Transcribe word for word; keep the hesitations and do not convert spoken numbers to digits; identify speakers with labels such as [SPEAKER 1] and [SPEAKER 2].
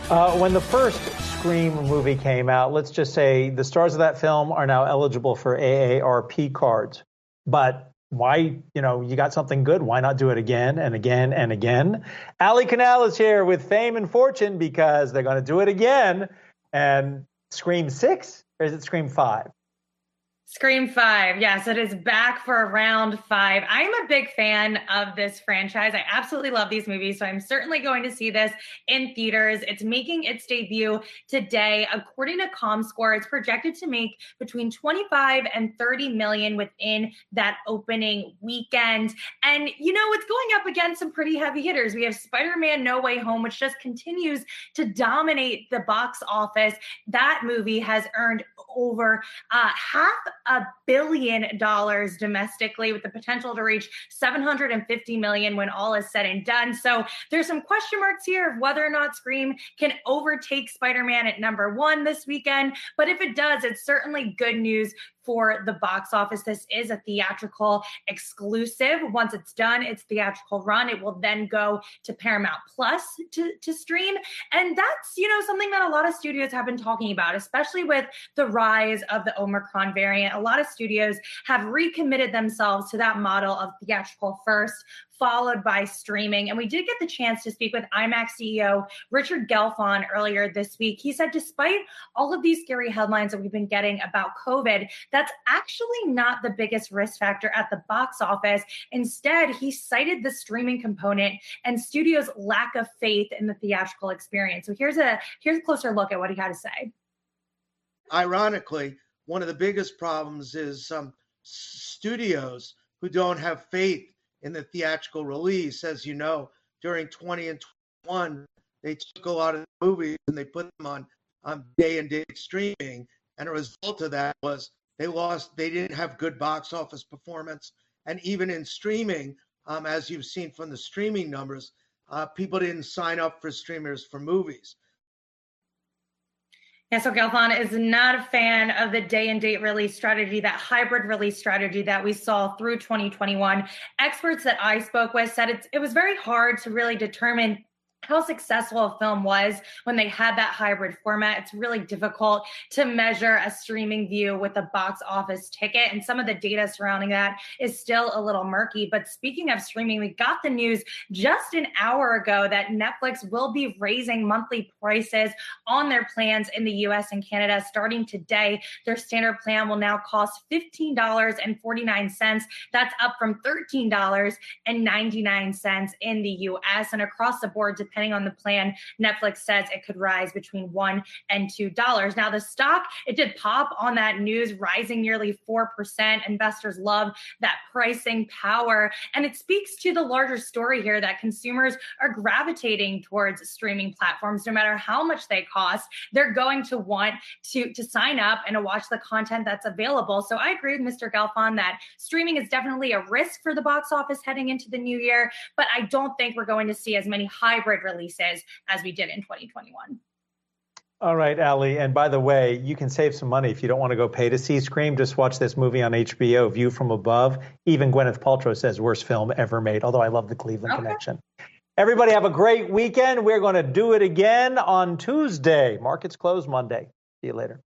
[SPEAKER 1] Uh, when the first Scream movie came out, let's just say the stars of that film are now eligible for A A R P cards. But why, you know, you got something good, why not do it again and again and again? Ali Canal is here with Fame and Fortune because they're going to do it again. And Scream six, or is it Scream five?
[SPEAKER 2] Scream five. Yes, it is back for round five. I'm a big fan of this franchise. I absolutely love these movies, so I'm certainly going to see this in theaters. It's making its debut today. According to ComScore, it's projected to make between twenty-five and thirty million within that opening weekend. And, you know, it's going up against some pretty heavy hitters. We have Spider-Man No Way Home, which just continues to dominate the box office. That movie has earned over uh, half a billion dollars domestically, with the potential to reach seven hundred fifty million when all is said and done. So there's some question marks here of whether or not Scream can overtake Spider-Man at number one this weekend. But if it does, it's certainly good news for the box office. This is a theatrical exclusive. Once it's done, its theatrical run, it will then go to Paramount Plus to, to stream. And that's, you know, something that a lot of studios have been talking about, especially with the rise of the Omicron variant. A lot of studios have recommitted themselves to that model of theatrical first, followed by streaming. And we did get the chance to speak with IMAX C E O Richard Gelfond earlier this week. He said, despite all of these scary headlines that we've been getting about COVID, that's actually not the biggest risk factor at the box office. Instead, he cited the streaming component and studios' lack of faith in the theatrical experience. So here's a here's a closer look at what he had to say.
[SPEAKER 3] Ironically, one of the biggest problems is um, studios who don't have faith in the theatrical release. As you know, during twenty and twenty-one, they took a lot of the movies and they put them on, on day and date streaming. And a result of that was they lost, they didn't have good box office performance. And even in streaming, um, as you've seen from the streaming numbers, uh, people didn't sign up for streamers for movies.
[SPEAKER 2] Yeah, so Gelfond is not a fan of the day and date release strategy, that hybrid release strategy that we saw through twenty twenty-one. Experts that I spoke with said it's, it was very hard to really determine how successful a film was when they had that hybrid format. It's really difficult to measure a streaming view with a box office ticket, and some of the data surrounding that is still a little murky. But speaking of streaming, we got the news just an hour ago that Netflix will be raising monthly prices on their plans in the U S and Canada starting today. Their standard plan will now cost fifteen dollars and forty-nine cents. That's up from thirteen dollars and ninety-nine cents in the U S, and across the board, depending on the plan, Netflix says it could rise between one and two dollars. Now, the stock, it did pop on that news, rising nearly four percent. Investors love that pricing power. And it speaks to the larger story here that consumers are gravitating towards streaming platforms. No matter how much they cost, they're going to want to, to sign up and to watch the content that's available. So I agree with Mister Gelfond that streaming is definitely a risk for the box office heading into the new year, but I don't think we're going to see as many hybrid releases as we did in twenty twenty-one.
[SPEAKER 1] All right, Ali. And by the way, you can save some money if you don't want to go pay to see Scream. Just watch this movie on H B O, View from Above. Even Gwyneth Paltrow says worst film ever made, although I love the Cleveland
[SPEAKER 2] okay.
[SPEAKER 1] connection. Everybody have a great weekend. We're going to do it again on Tuesday. Markets close Monday. See you later.